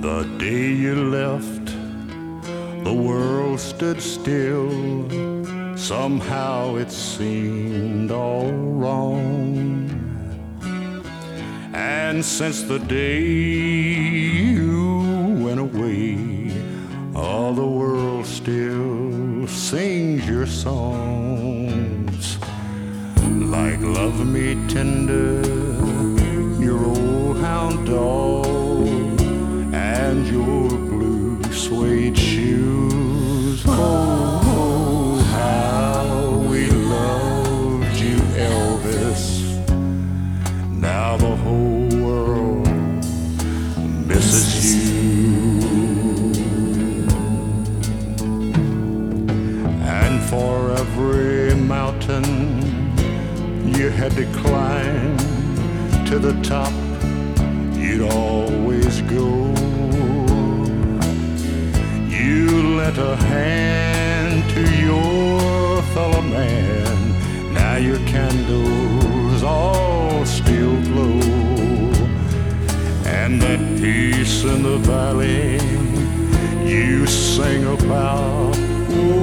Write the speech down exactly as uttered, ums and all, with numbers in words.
The day you left, the world stood still. Somehow it seemed all wrong. And since the day you went away, all the world still sings your songs. Like Love Me Tender, your old hound dog, and your blue suede shoes. Oh, oh, how we loved you, Elvis. Now the whole world misses you. And for every mountain you had to climb, to the top you'd always go. You lent a hand to your fellow man. Now your candles all still glow. And that peace in the valley you sing about, oh,